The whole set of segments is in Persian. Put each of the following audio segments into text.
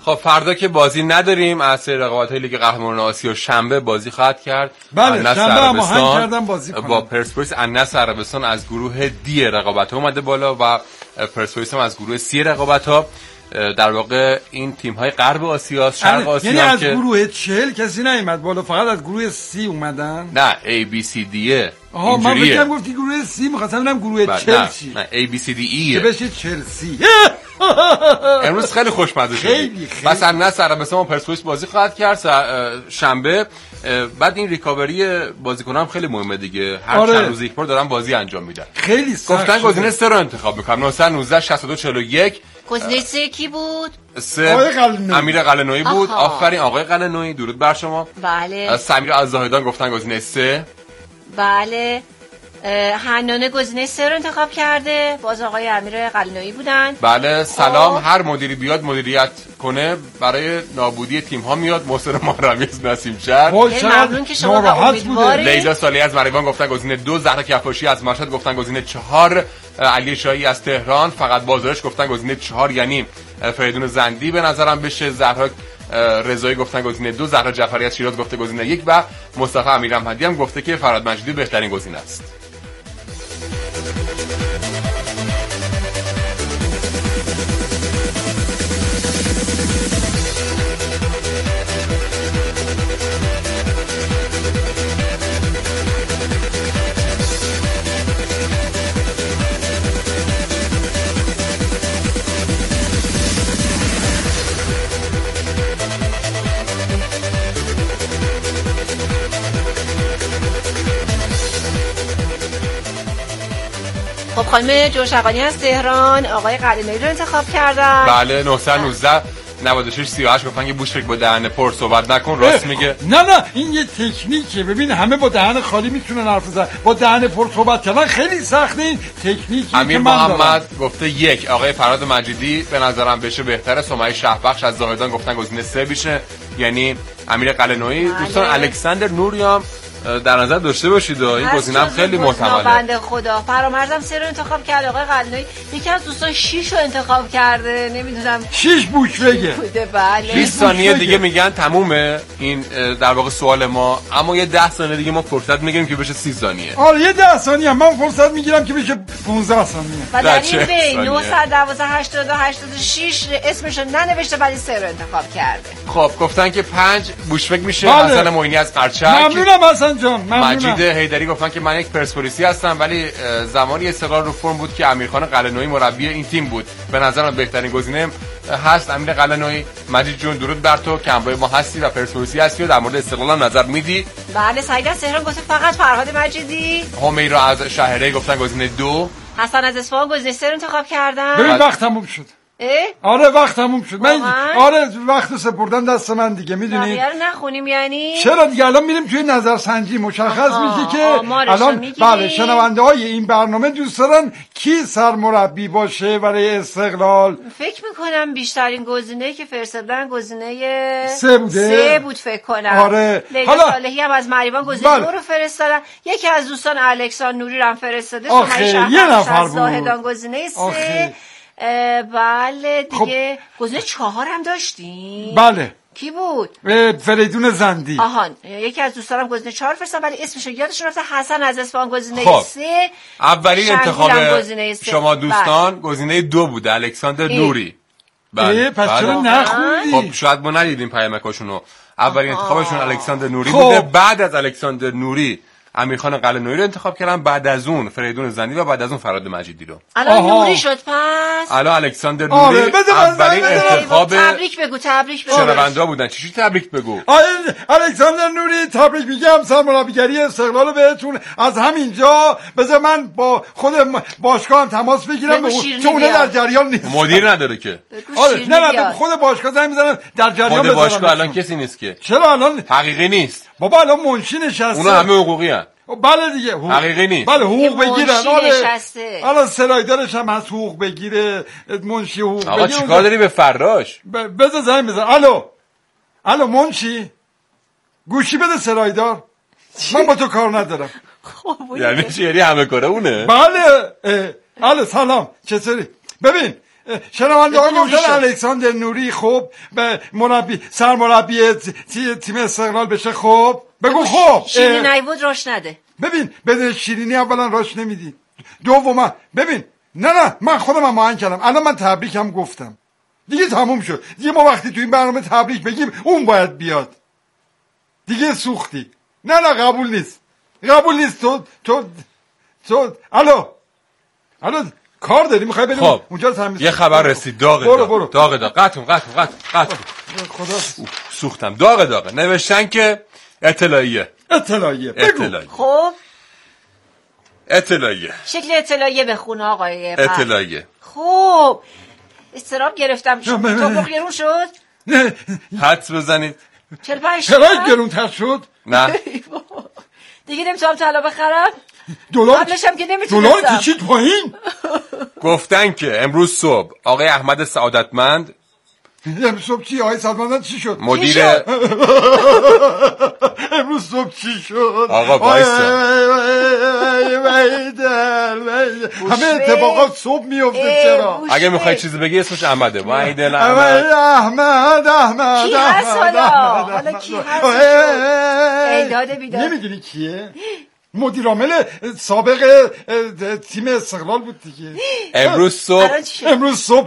خب فردا که بازی نداریم، از سری رقابت‌های لیگ قهرمانان آسیا شنبه بازی خواهد کرد. بله شنبه هم آهنگ کردم بازی کنم با پرسپولیس النصر عربستان از گروه دی رقابت‌ها اومده بالا و پرسپولیس هم از گروه سی رقابت‌ها. در واقع این تیم‌های غرب آسیا، شرق آسیا، یعنی از گروه 40 کسی نیومد بالا، فقط از گروه سی اومدن. نه A B C D. آها من فکرم گفتی گروه سی، می‌خواستم ببینم گروه 40 چی. نه A B C D E که بشه چلسی. امروز خیلی خوشمزه شد. بس النصر عربستان و پرسپولیس بازی خواهد کرد شنبه. بعد این ریکاوری بازیکنان خیلی مهمه دیگه. هر چند روز یک بار دارن بازی انجام میدن. خیلی سخت. گفتن گزینه 3 رو انتخاب می‌کنم. 919 62 41. گزینه 3 کی بود؟ 3 امیر قلعه‌نویی بود. آفرین آقای قلعه‌نویی، درود بر شما. بله. سمیر از زاهدان گفتن گزینه 3. بله. حنانه گزینه 3 رو انتخاب کرده، باز آقای امیر قلعه‌نویی بودن. بله سلام. هر مدیری بیاد مدیریت کنه برای نابودی تیم ها میاد. محسن محرمی از نسیم شهر. ممنون که شما امیدوارید. لیلا صالحی از مریوان گفتن گزینه 2. زهرا کفاشی از مشهد گفتن گزینه 4. علی شاهی از تهران فقط بازارش گفتن گزینه 4، یعنی فریدون زندی به نظرم بشه. زهرا رضایی گفتن گزینه 2. زهرا جعفری از شیراز گفته گزینه 1 و مصطفی امیرحمدی هم گفته که فراد مجیدی بهترین گزینه است. خب خانم جوشقانی از تهران آقای قلعه‌نویی رو انتخاب کردن. بله 919 96 38 گفتن که بوشفک با دهن پر صحبت نکن. راست میگه. نه این یه تکنیکه. ببین همه با دهن خالی میتونن حرف بزنن، با دهن پر صحبت کردن خیلی سخته. این تکنیکی امیر محمد گفته 1. آقای فراد مجیدی به نظرم بشه بهتره. سمیه شهبخش از زاهدان گفتن گزینه 3 بشه، یعنی امیر قلعه‌نویی. دوستان الکساندر نوریام در نظر داشته باشید این گزینه هم خیلی محتمله. بنده خدا فرامرزم 3 رو انتخاب کرد. آقای قلعه‌نویی یکی از دوستان 6 رو انتخاب کرده، نمیدونم 6 بوشفکه. بله 20 ثانیه دیگه میگن تمومه این در واقع سوال ما، اما یه 10 ثانیه دیگه ما فرصت میگیریم که بشه 30 ثانیه. آره یه 10 ثانیه من فرصت میگیرم که بشه 15 ثانیه. و در این بین 912 82 86 اسمش رو ننوشته ولی 3 رو انتخاب کرده. خب گفتن که 5 بوشفک میشه. حسن معینی از قرچک. ممنونم حسن جان. مجید حیدری گفتن که من یک پرسپولیسی هستم ولی زمانی استقرار رو فرم بود که امیرخان قلعه‌نویی مربی این تیم بود. به نظرم بهترین گزینه هست امیر قلعه‌نویی. مجید جون درود بر تو که همراه ما هستی و پرسپولیسی هستی و در مورد استقلال نظر میدی. بله سعید از تهران گفته فقط فرهاد مجیدی. همیرا از شهره گفتن گزینه 2. حسن از اصفهان گزینه 3 رو انتخاب کردن. ببین وقت تموم شد. آره وقت تموم شد. من آره وقت سپردن دست من دیگه، میدونی بقیه رو نخونیم یعنی چرا دیگه. الان میریم توی نظرسنجی مشخص میشه که الان بله شنونده های این برنامه دوست دارن کی سرمربی باشه برای استقلال. فکر میکنم بیشترین گزینه که فرستادن گزینه 3 بوده. 3 بود فکر کنم. آره لیلا صالحی هم از مریوان گزینه 2 رو فرستادن. یکی از دوستان الکساندر نوری رو هم فرستاده. یه نفر بود. زاهدان گزینه 3. بله دیگه گزینه 4 هم داشتیم. بله کی بود؟ فریدون زندی. آهان یکی از دوستانم گزینه 4 فرستادن ولی اسمش یادشون رفته. حسن از اصفهان گزینه 3. اولین انتخاب شما دوستان گزینه 2 بوده الکساندر نوری. بله پس چرا نخوندی؟ خب شاید ما ندیدیم پیامکاشونو. اولین انتخابشون الکساندر نوری بوده. بعد از الکساندر نوری امیرخان قلعه‌نویی رو انتخاب کردن، بعد از اون فریدون زندی و بعد از اون فراد مجیدی رو. الان نوری شد پس. الان الکساندر نوری اولین انتخاب. تبریک بگو. شنونده بودن. چی تبریک بگو؟ الکساندر نوری تبریک میگم. سرمربیگری استقلال رو بهتون. از همینجا بذار من با خود باشگاه هم تماس بگیرم چون اون در جریان نیست. مدیر نداره که. آره نه خود باشگاه زنگ میزنن در جریان بذارم. خود باشگاه الان کسی نیست که. چرا الان حقیقی نیست. بابا الان منشی نشسته. اونا همه حقوقی هستن. بله دیگه حقیقی نیست. بله حقوق بگیرن. الان سرایدارش هم هست حقوق بگیره. منشی حقوق بگیره. آقا چیکار داری به فراش؟ بذار زنگ بزن. الو منشی گوشی بده سرایدار. من با تو کار ندارم. یعنی چی؟ یعنی همه کاره اونه؟ بله. الو سلام چطوری؟ ببین شنونده‌ها گفتن الکساندر نوری خب به سرمربی تیم استقلال بشه. خب بگو خب شیرینی نیود راش نده. ببین بده شیرینی اولا راش نمیدی، دوما ببین نه من خودم هم آهنگ کردم، الان من تبریکم گفتم دیگه تموم شد. دیگه ما وقتی تو این برنامه تبریک بگیم اون باید بیاد دیگه. سوختی. نه قبول نیست تو الو کار داری میخوای بریم خب. اونجا تمیز. یه خبر رسید داغ قطع خدا سوختم. داغ نوشتن که اطلاعیه. خب اطلاعیه شکل اطلاعیه بخون آقای اطلاعیه. خب استراب گرفتم. تو گرون شد. نه حدس بزنید 45 چرا گرونتر شد؟ نه دیگه نمیتونم طلا بخرم. دلار قبلش هم که نمیتونستم. دلار کشید پایین. گفتن که امروز صبح آقای احمد سعادتمند امروز صبح چی؟ آقای سعادتمند چی شد؟ مدیر امروز صبح چی شد؟ آقا وایسا. همه اتفاقات صبح میفته. چرا؟ اگه میخوای چیزی بگی اسمش احمده. وحیدل احمد کی هست حالا کی هست؟ ایداد بیداد. نمیدونی کیه؟ مدیر عامل سابق تیم استقلال بود دیگه. امروز صبح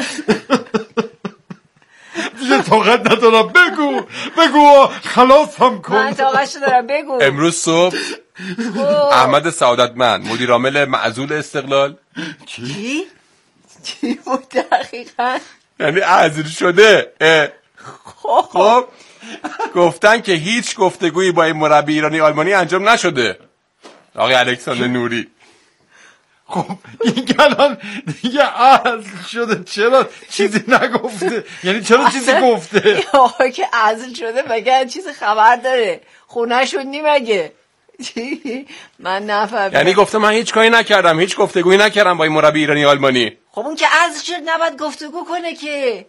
دیگه طاقت ندارم. بگو خلاصم کن. من طاقتشو دارم. بگو. امروز صبح احمد سعادتمند مدیر عامل معزول استقلال چی بود دقیقاً؟ یعنی معزول شده. خب گفتن که هیچ گفتگویی با این مربی ایرانی آلمانی انجام نشده آقای الکساندر نوری. خب این الان دیگه عزل شده، چرا چیزی نگفته؟ یعنی چرا چیزی گفته؟ آقا که عزل شده مگه چیز خبر داره؟ خونه شدنی مگه؟ من نفهمیدم. یعنی گفته من هیچ کاری نکردم، هیچ گفتگویی نکردم با این مربی ایرانی آلمانی. خب اون که عزل شد نباید گفتگو کنه که.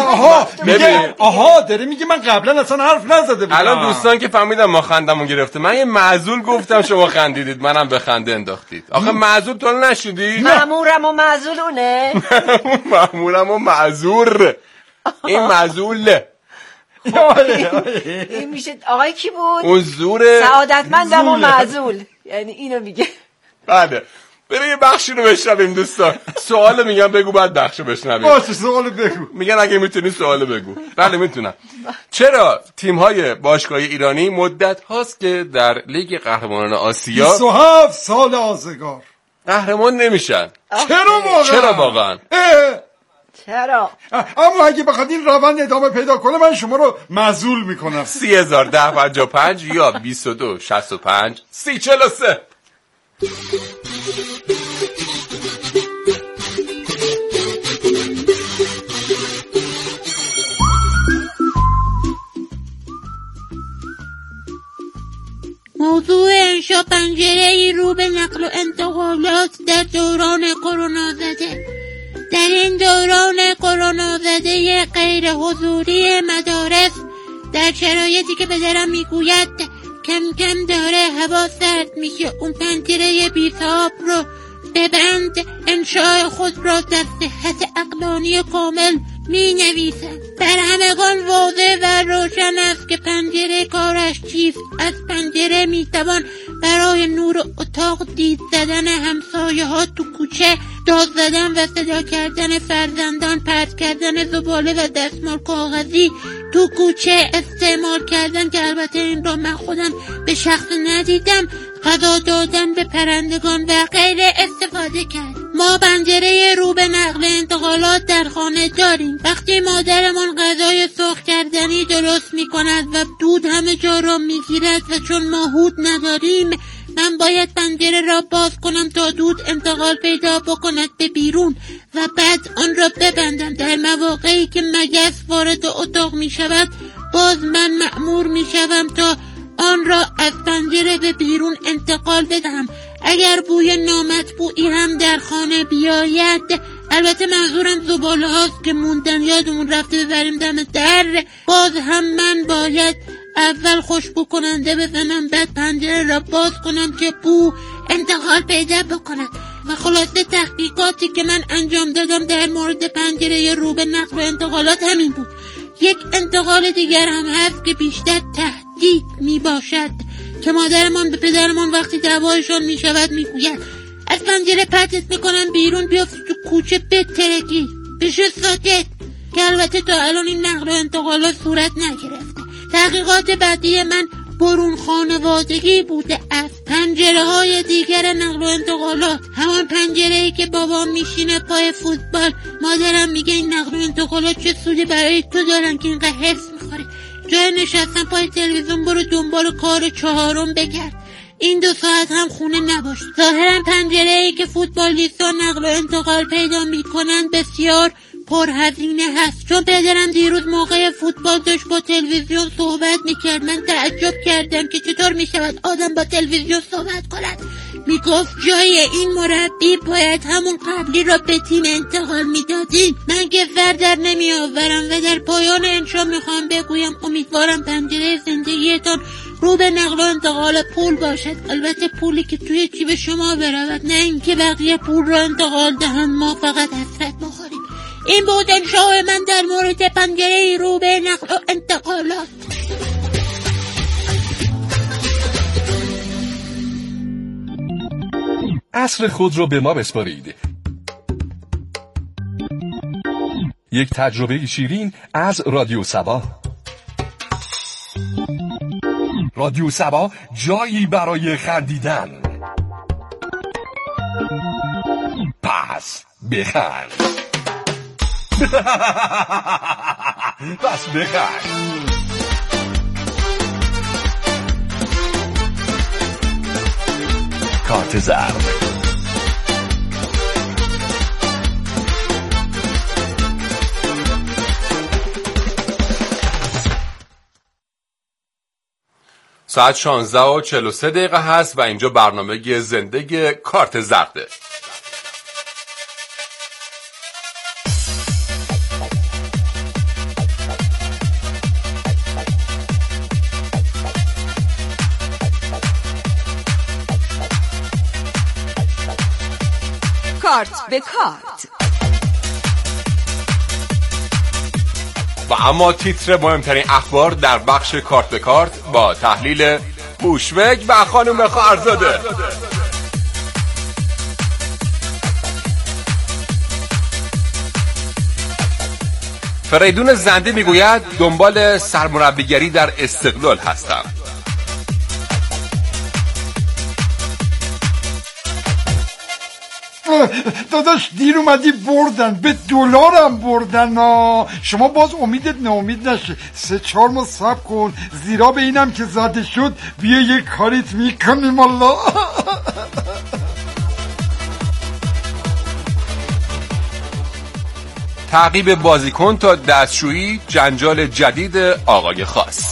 آها داره میگه من قبلا اصلا حرف نزده بودم. الان دوستان که فهمیدم ما خندمون گرفته، من یه معزول گفتم شما خندیدید، منم به خنده انداختید. آخه معزول تو نشدی؟ مأمورم و معزولونه. مأمورم و معزور. این معزوله. این میشه آقای کی بود؟ اون زوره. سعادتمندم و معزول، یعنی اینو میگه. بله برای یه بخشی رو بشنویم دوستان. سوال میگم بگو بعد بخش رو بشنویم. باشه سوال بگو. میگن اگه میتونی سوال بگو. بله میتونم. چرا تیم‌های باشگاهی ایرانی مدت هاست که در لیگ قهرمانان آسیا 27 سال آزگار قهرمان نمیشن؟ چرا واقعا؟ چرا؟ اما اگه بخواد این روند ادامه پیدا کنه من شما رو معزول میکنم. 30,1055 یا 22 65 3043. موضوع انشا پنجره‌ای رو به نقل و انتقالات در دوران کرونا زده. در این دوران کرونا زده غیر حضوری مدارس، در شرایطی که پدرم میگوید کم کم داره هوا سرد میشه، اون پنجره بی‌تاب رو ببند، انشاء خود را در صحت عقلانی کامل می نویسند. بر همگان واضح و روشن است که پنجره کارش چیست. از پنجره می توان برای نور اتاق دید زدن همسایه ها تو کوچه، داد زدن و صدا کردن فرزندان، پرت کردن زباله و دستمال کاغذی تو کوچه استعمال کردن که البته این را من خودم به شخص ندیدم، غذا دادن به پرندگان و غیره استفاده کرد. ما پنجره رو به نقل انتقالات در خانه داریم. وقتی مادرمان غذای سرخ کردنی درست می کند و دود همه جا را می گیرد و چون ما هود نداریم، من باید پنجره را باز کنم تا دود انتقال پیدا بکند به بیرون و بعد آن را ببندم. در مواقعی که مگس وارد اتاق می شود، باز من مأمور می شوم تا آن را از پنجره به بیرون انتقال بدهم. اگر بوی نامطبوعی هم در خانه بیاید، البته منظورم زباله هاست که موندن یادمون رفته ببریم دم در، باز هم من باید اول خوشبو کننده بزنم، بعد پنجره را باز کنم که بو انتقال پیدا بکند. و خلاصه تحقیقاتی که من انجام دادم در مورد پنجره رو به نقل و انتقالات همین بود. یک انتقال دیگر هم هست که بیشتر تهدید می باشد که مادرمان به پدرمان وقتی دعوایشان می شود می گوید از پنجره پرتت میکنن بیرون، بیافت تو کوچه بترکی بشو ساکت، که البته تا الان این نقل و انتقالات صورت نگرفته. تحقیقات بعدی من برون خانوادگی بوده است. پنجره های دیگر نقل و انتقالات، همان پنجره‌ای که بابام میشینه پای فوتبال، مادرم میگه این نقل و انتقالات چه سودی برای تو دارن که اینقدر حفظ میخوری، جای نشستن پای تلویزیون برو دنبال کار چهارم بگرد، این 2 ساعت هم خونه نباش. ظاهرا پنجره‌ای که فوتبالیستان نقل و انتقال پیدا میکنن بسیار پرهزینه هست. چون پدرم دیروز موقع فوتبال داشت با تلویزیون صحبت میکرد، من تعجب کردم که چطور میشود آدم با تلویزیون صحبت کند. میگفت جای این مربی باید همون قبلی را به تیم انتقال میدادین. من که سر در نمیآورم و در پایان انشا میخوام بگویم امیدوارم پنجره زندگیتان رو به نقل و انتقال پول باشد، البته پولی که توی جیب شما برود، نه اینکه بقیه پول را انتقال دهند ما فقط حسرت بخوریم. این بود انشاء من در مورد پنجره رو به نقل و انتقالات. عصر خود را به ما بسپارید. یک تجربه شیرین از رادیو سبا. رادیو سبا، جایی برای خندیدن. پس بخند. پس بخند. کارت زرد. ساعت 16:43 هست و اینجا برنامه زنده کارت زرده. کارت به کارت. و اما تیتر مهمترین اخبار در بخش کارت به کارت با تحلیل بوشوک و خانم خواهرزاده. فریدون زنده میگوید دنبال سرمربیگری در استقلال هستم. داداش دیر اومدی بردن، به دلارم بردن. شما باز امیدت ناامید نشه، 3-4 ماه صبر کن، زیرا به اینم که زده شد بیا یک کاریت میکنیم. الله تعقیب بازیکن تا دستشویی، جنجال جدید آقای خاص.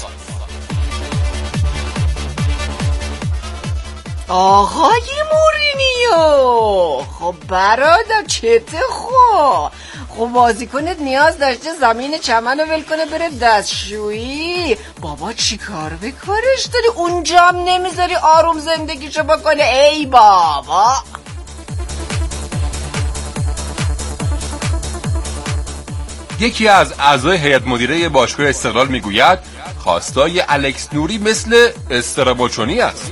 آقای مورینیو، خب برادر چته خب بازیکنت نیاز داشته زمین چمن رو ول کنه بره دستشویی، بابا چی کار به کارش داری اونجا هم نمیذاری آروم زندگیشو بکنه؟ ای بابا. یکی از اعضای هیئت مدیره باشگاه استقلال میگوید خواستای الکس نوری مثل استرابوچونی است.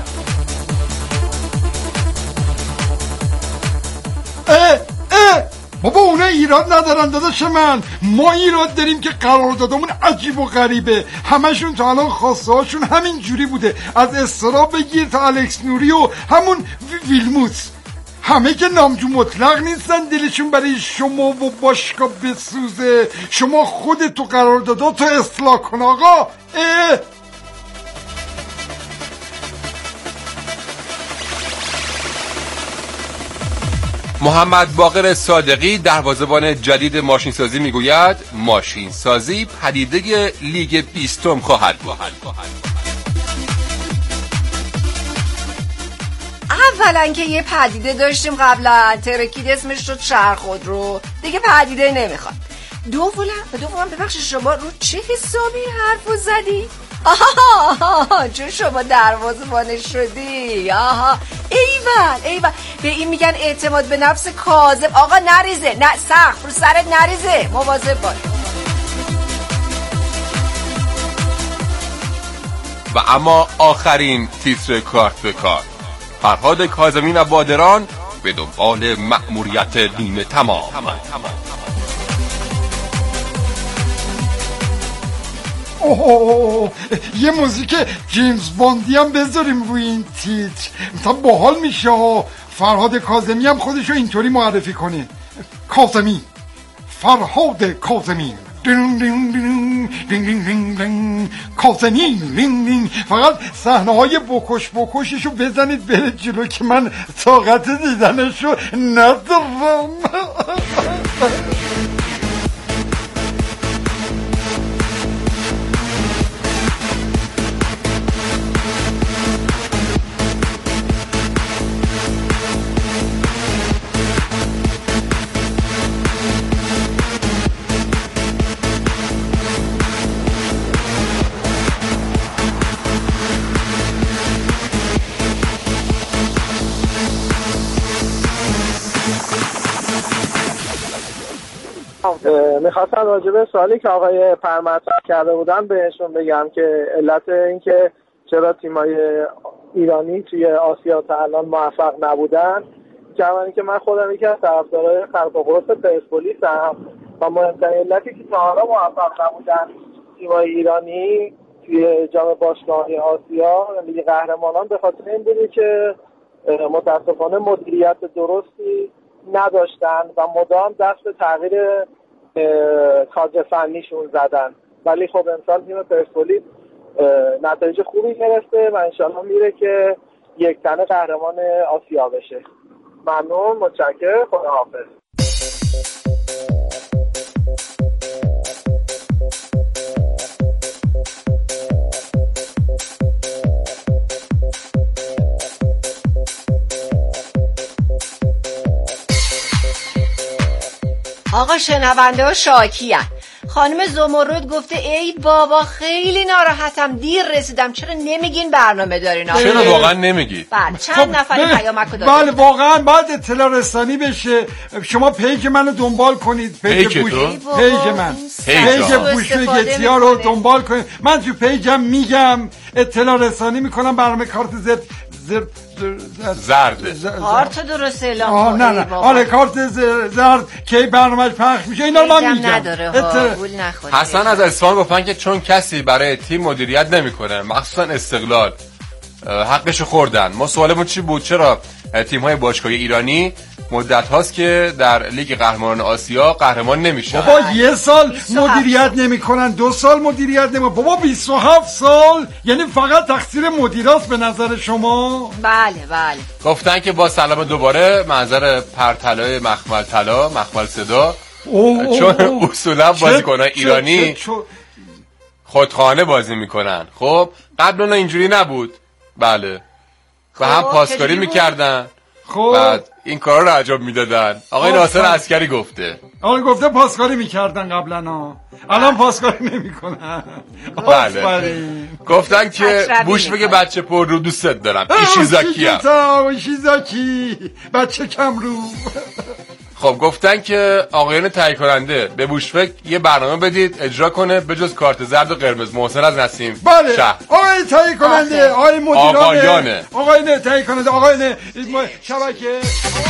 بابا اونا ایراد ندارن داداش من، ما ایراد داریم که قراردادمون عجیب و غریبه، همشون تا الان خواسته هاشون همین جوری بوده، از استرا بگیر تا الکس نوری و همون ویلموس، همه که نامجو مطلق نیستن دلشون برای شما و باشگاه بسوزه. شما خودتو قرارداداتو اصلاح کن آقا. محمد باقر صادقی دروازه‌بان جدید ماشینسازی میگوید ماشینسازی پدیده لیگ 20 خواهد بود. اولا که یه پدیده داشتیم قبلا، ترکید اسمش شد شهرخودرو، دیگه پدیده نمیخواد. دوما ببخشید شما رو چه حسابی حرفو زدی؟ آها چون شما دروازه‌بان شدی. آها ایول به این میگن اعتماد به نفس کاذب. آقا نریزه، نه سقف رو سرت نریزه، مواظب باش. و اما آخرین تیتر کارت به کارت، فرهاد کاظمی و بادران به دنبال مأموریت نیمه تمام. اوه یه موزیک جیمز باندی هم بذاریم روی این تیتر، مثلا باحال میشه. فرهاد کاظمی هم خودشو اینطوری معرفی کنه. کاظمی، فرهاد کاظمی، کاظمی، فقط صحنه های بکششو بزنید بره جلو که من طاقت دیدنشو ندارم. میخواستم راجع به سوالی که آقای پرمطرح کرده بودن بهشون بگم که علت این که چرا تیمای ایرانی توی آسیا تا الان موفق نبودن، جوانی که من خودم یکی از طرفدارای خلق قدس پرسپولیسم و مهمترین علتی که تا حالا موفق نبودن تیمای ایرانی توی جام باشگاه‌های آسیا لیگ قهرمانان به خاطر این بوده که متاسفانه مدیریت درستی نداشتن و مدام دست تغییر کادر فنیشون زدن. ولی خب امسال تیم پرسپولیس نتایج خوبی گرفته و انشالله میره که یک تنه قهرمان آسیا بشه. ممنون، متشکرم، خداحافظ. آقا شنونده ها شاکی هست. خانم زمرد گفته ای بابا خیلی ناراحتم، دیر رسیدم، چرا نمیگین برنامه دارین؟ چرا واقعا نمیگید؟ بله چند نفری پیامک دادن. بله واقعا باید اطلاع رسانی بشه. شما پیج منو دنبال کنید، پیج من، پیج بوشوگتیا رو دنبال کنید. من تو پیجم میگم اطلاع رسانی میکنم برنامه کارت زرد کارت درست اعلام نه آره کارت زرد که برنامه‌اش پخش میشه اینا رو من میگم. حسن از اصفهان گفتن که چون کسی برای تیم مدیریت نمیکنه مخصوصا استقلال حقشو خوردن. ما سوالمون چی بود؟ چرا تیم‌های باشگاهی ایرانی مدت هاست که در لیگ قهرمانان آسیا قهرمان نمیشن؟ بابا یه سال مدیریت نمیکنن، 2 سال مدیریت نمیکنن، بابا 27 سال، یعنی فقط تقصیر مدیراست به نظر شما؟ بله گفتن که با سلام دوباره منظر پرطلای مخمل طلا مخمل صدا، چون اصولا بازیکنان ایرانی خودخانه بازی میکنن. خب قبلا اینجوری نبود. بله و هم پاسکاری میکردن، خب بعد این کارا رو انجام میدادن. آقای ناصر عسکری گفته گفته پاسکاری میکردن قبلا، الان پاسکاری نمیکنن. بله گفتن که بوش بگه بچه پر رو دوستت دارم. ایشیزاکی بچه کم رو. خب گفتن که آقایان تهیه کننده به بوشفک یه برنامه بدید اجرا کنه به جز کارت زرد و قرمز. محسن از نسیم. بله شهر. آقای تهیه کننده، آقای مدیران، آقای تهیه کننده، آقای شبکه.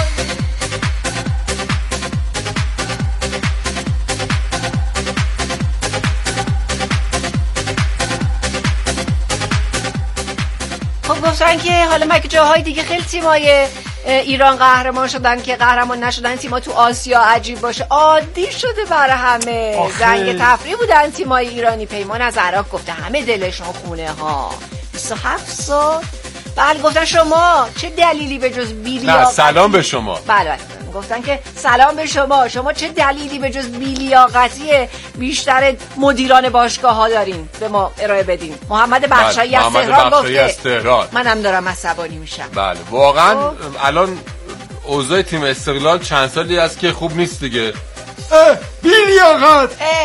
خب گفتن که حالا مگه جاهای دیگه خیلی تیمای ایران قهرمان شدن که قهرمان نشدن تیما تو آسیا عجیب باشه، عادی شده برای همه. زنگ تفریح بودن تیمای ایرانی. پیمان از عراق گفته همه دلشون خونه ها. 27 سال. بله گفتن شما چه دلیلی به جز بیلیاقتی؟ نه سلام به شما. بله گفتن که سلام به شما چه دلیلی به جز بیلیاقتی بیشتر مدیران باشگاه ها دارین به ما ارائه بدین؟ محمد بخشایی از تهران گفته منم دارم عصبانی میشم. بله واقعا الان اوضاع تیم استقلال چند سالی است که خوب نیست دیگه. بیلیاقت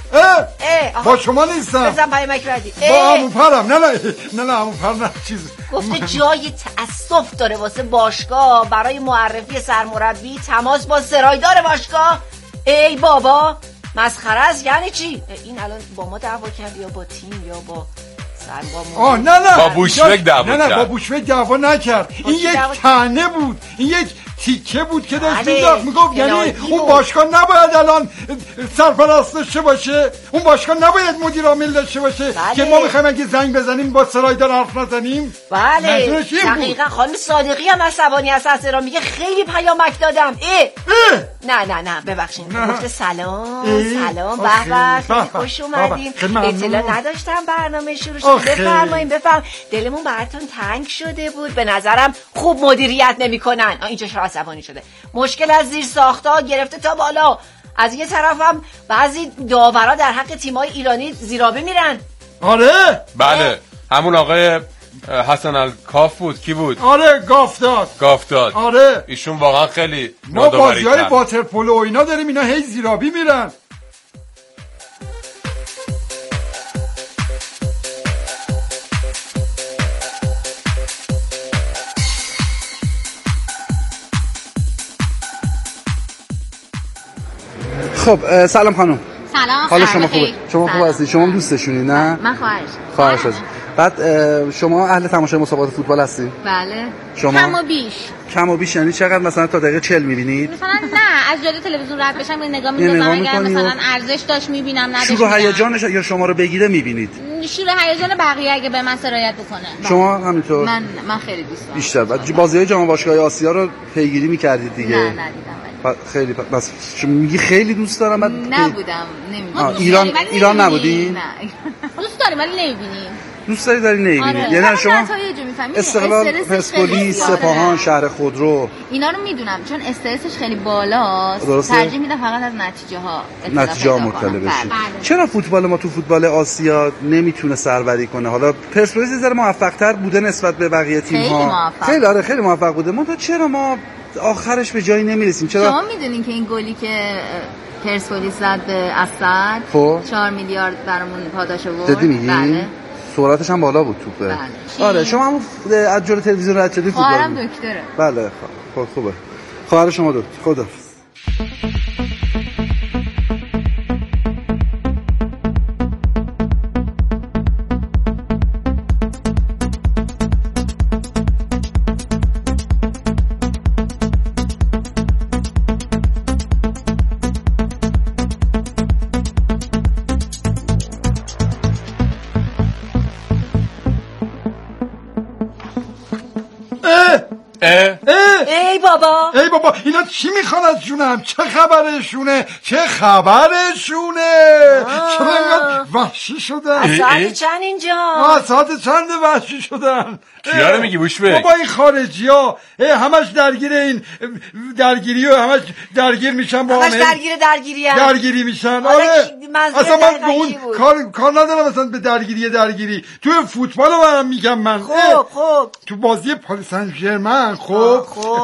با شما نیستم. بزن پیامک بعدی. با عمو پرم. نه عمو پر نه چیز. گفته جای تأسف داره واسه باشگاه برای معرفی سرمربی تماس با سرایدار باشگاه. ای بابا مسخره است. یعنی چی؟ این الان با ما دعوا کرد یا با تیم یا با نه با بوشفک دعوا کرد. نه با بوشفک دعوا نکرد. این یک طعنه بود. این یک تیکه بود که داشت میگفت یعنی اون باشگاه نباید الان سرپرست داشته باشه، اون باشگاه نباید مدیر عامل داشته باشه که ما میخوایم اگه زنگ بزنیم با سرایدار حرف نزنیم. بله دقیقا. خانم صادقی هم عصبانی هست را میگه خیلی پیامک دادم. نه ببخشید گفته سلام به خیلی خوش اومدیم، اطلاع نداشتم برنامه شروع شد. بفرمایید دلمون براتون تنگ شده بود، به نظرم خوب مدیریت نمیکنن. اینجا عصبانی شده. مشکل از زیر ساخت‌ها گرفته تا بالا. از یه طرف هم بعضی داورا در حق تیم‌های ایرانی زیرابه میرن. آره بله همون آقای حسن الکاف بود. کی بود؟ آره گافتاد. آره ایشون واقعا خیلی ما بازی‌های واترپولو و اینا داریم، اینا هی زیرابی میرن. خب سلام خانم. سلام. حالا شما خوبه؟ شما خوب هستی؟ شما دوستشونی نه؟ من خواهرش هستم. بعد شما اهل تماشای مسابقات فوتبال هستی؟ بله. شما کم و بیش یعنی چقدر مثلا تا دقیقه 40 می‌بینید؟ مثلا نه از جلوی تلویزیون رد بشم نگاه می‌کنم اگر مثلا ارزش داشت می‌بینم نداشت. شور و هیجانش یا شما رو بگیره می‌بینید؟ شور و هیجان بقیه اگه به من سرایت بکنه. شما همینطور؟ من خیلی دوست دارم. بیشتر بازی‌های جام باشگاه‌های آسیا رو پیگیری می‌کردید دیگه؟ نه ندیدم. خیلی بس میگی خیلی دوست دارم. نبودم نمی‌دونم. ایران نبودی؟ نه دوست داریم ولی نمی‌بینیم. دوست داری نمی‌بینی؟ یعنی شما استقلال، پرسپولیس، سپاهان، شهر خودرو اینا رو میدونم چون استرسش خیلی بالاست. ترجیح میدم فقط از نتیجه مطلع بشی. چرا فوتبال ما تو فوتبال آسیا نمیتونه سربری کنه؟ حالا پرسپولیس یه ذره موفق‌تر بوده نسبت به بقیه تیم‌ها. خیلی موفق بوده. ما چرا ما آخرش به جایی نمیرسیم؟ چرا؟ شما میدونین که این گلی که پرسپولیس زد به اسد 4 میلیارد برامون پاداش آورد. جدی میگی؟ بله. سرعتش هم بالا بود توپه. بله. آره شما هم از جلوی تلویزیون رد شدی فوتبال. خواهرم دکتره. بله خوبه. خواهر شما دکتر. خداحافظ. ای بابا اینا چی میخوان از جونم؟ چه خبرشونه؟ چرا اینقدر وحشی شدن؟ ساعت چند اینجا؟ ساعت چند وحشی شدن؟ کیا رو میگی بوشبک؟ بابا این خارجی ها همش درگیر این درگیری و همش درگیر میشن با همش درگیری میشن. آره اصلا من به اون کار ندارم اصلا به درگیری تو فوتبال رو برام میگم من. خب تو بازی پاریس سن ژرمن خب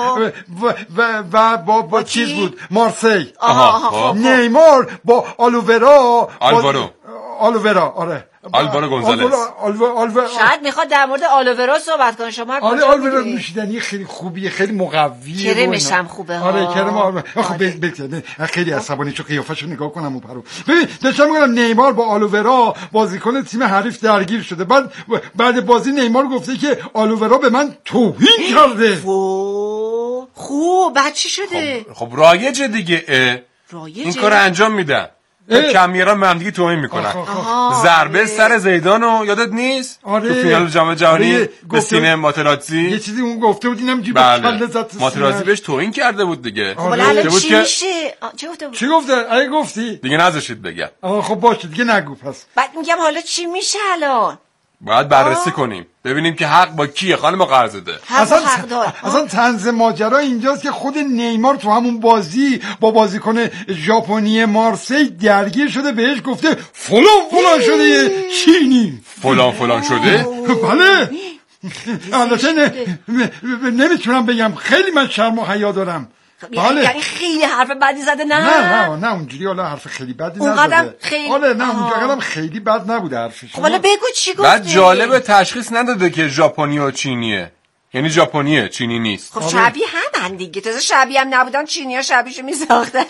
و با چیز بود مارسی. نیمار با آلوورا آره آلوارو گونزالز. شاید میخواد در مورد آلوورا صحبت کنه. شما آلوورا نوشیدنی خیلی خوبیه، خیلی مقویه. کرمش هم خوبه. آره کرم. خب خیلی عصبانی چون قیافه‌شو نگاه کنم اون پرو. ببین داشتم میگم نیمار با آلوورا بازیکن تیم حریف درگیر شده. بعد بازی نیمار گفته که آلوورا به من توهین کرده. خوب بعد چی شده؟ خب رایجه دیگه. این کار انجام میدن. کمیرا من دیگه توهین میکنن. ضربه سر زیدانو یادت نیست؟ آره. تو فینال جام جهانی به سینه ماتراتزی یه چیزی اون گفته بود اینم جیب کله زد. ماتراتزی بهش توهین کرده بود دیگه. حالا چی میشه؟ چی گفته؟ اگه گفتی دیگه نذاشید بگم. خب باشه دیگه نگو پس. بعد میگم حالا چی میشه الان؟ باید بررسی کنیم ببینیم که حق با کیه خانم قرضده. اصلا طنز ماجرا اینجاست که خود نیمار تو همون بازی با بازیکن ژاپنی مارسی درگیر شده، بهش گفته فلان شده چینی. فلان شده؟ بله. البته نمیتونم بگم، خیلی من شرم و حیا دارم. یعنی خیلی حرف بدی زده؟ نه اونجوری حالا حرف خیلی بدی نزده. اونقدر خیلی اونقدر خیلی بد نبوده حرفش. حالا بگو چی گفته؟ بعد جالب تشخیص نداده که ژاپنی و چینیه، یعنی ژاپنیه چینی نیست. خب شبیه همن دیگه، تازه شبیه هم نبودن چینی‌ها شبیهشو میساختن.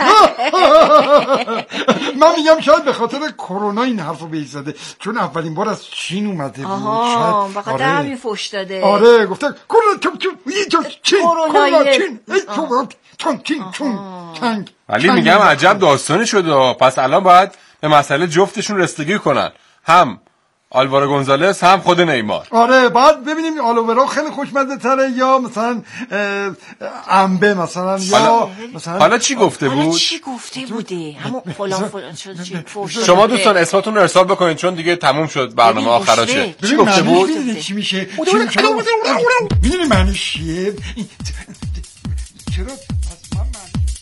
من میگم شاید به خاطر کرونا این حرفو بهش زده، چون اولین بار از چین اومده بود. آها بخاطر همین فوش داده. آره گفته کرونا چین. ولی میگم عجب داستانی شده. پس الان باید به مسئله جفتشون رسیدگی کنن، هم آلوارو گونزالس هم خود نیمار. آره بعد ببینیم آلوارو خیلی خوشمزه تره یا مثلا انبه مثلا یا مثلا. حالا چی گفته بود؟ حالا چی گفته بوده؟ همون فلان شما دوستان اسمتون رو ارسال بکنید چون دیگه تموم شد برنامه آخراشه. چی گفته بود؟ چی میشه؟ میدونی معنیش چیه؟ چرا پس من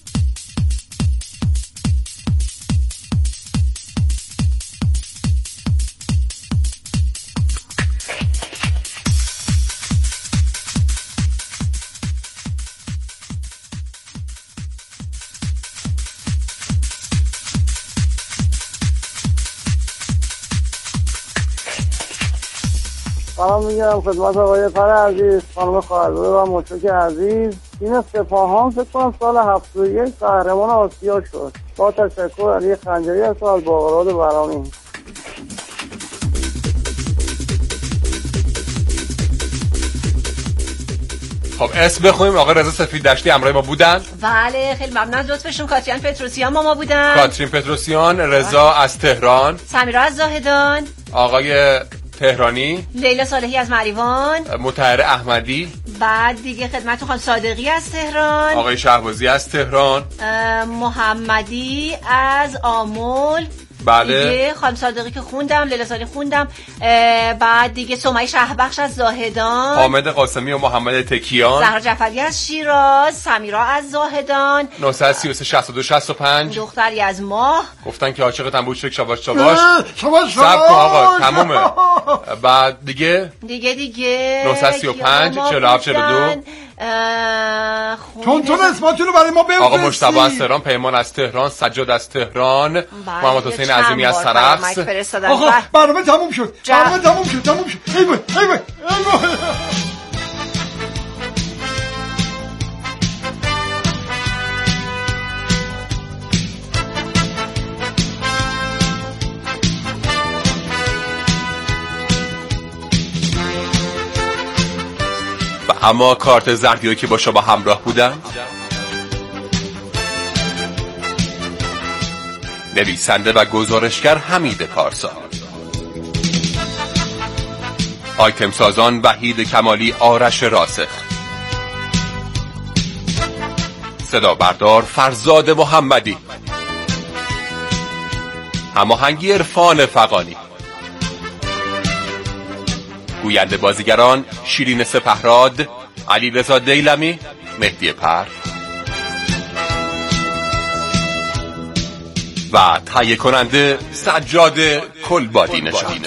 سلام میگم خدمت آقای پر عزیز، خانم خالده و مشرک عزیز. تیم سپاهان فکر کنم سال 71 قهرمان آسیا شد. با تشکر علی خنجری از باقراد برامی. خب اسم بخونیم. آقای رضا سفیددشتی همراه ما بودن. بله خیلی ممنون از لطفشون. کاترین پتروسیان ما بودن. کاترین پتروسیان، رضا از تهران، سمیرا از زاهدان، آقای تهرانی، لیلا صالحی از مریوان، مطهر احمدی. بعد دیگه خدمتتون خانم صادقی از تهران، آقای شهبازی از تهران، محمدی از آمل. بله دیگه خانم صادقی که خوندم، لیلا صالحی خوندم. بعد دیگه سمیه شهبخش از زاهدان، حامد قاسمی و محمد تکیان، زهرا جعفری از شیراز، سمیرا از زاهدان، 933 62 65 دختری از ماه. گفتن که عاشقتم بود شک شاباش شاباش. شاباش سب کن آقا تمومه. بعد دیگه 935 47 42 تون اسماتون رو برای ما بفرستید. آقا مجتبی از تهران، پیمان از تهران، سجاد از تهران، محمد حسین عظیمی از سرخس. آقا برنامه تموم شد. ای وای اما کارت زردی که با شما همراه بودن نویسنده و گزارشگر حمید پارسا، آیتم سازان وحید کمالی، آرش راسخ، صدا بردار فرزاد محمدی، هماهنگی عرفان فغانی، گوینده بازیگران شیرین سپهراد، علیرضا دیلمی، مهدی پر و تهیه کننده سجاد کلبادی نژاد.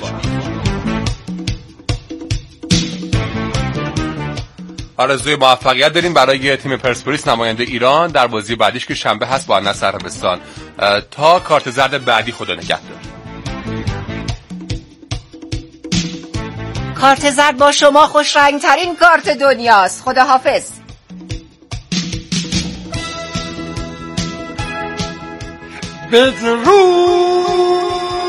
آرزوی موفقیت داریم برای تیم پرسپولیس نماینده ایران در بازی بعدیش که شنبه هست با النصر عربستان. تا کارت زرد بعدی خدا نگهدار. کارت زرد با شما خوش رنگ ترین کارت دنیاست. خدا حافظ. بدرود.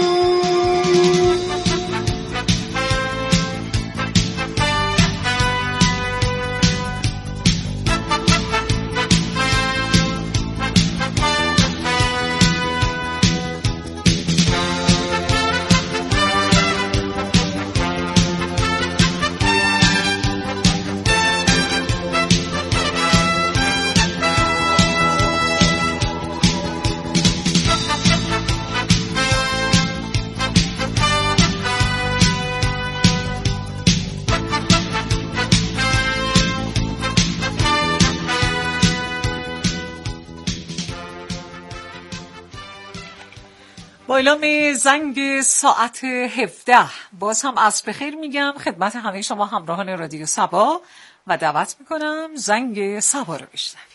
با اعلام زنگ ساعت 17 باز هم عصر بخیر میگم خدمت همه شما همراهان رادیو صبا و دعوت میکنم زنگ صبا رو بشنوید.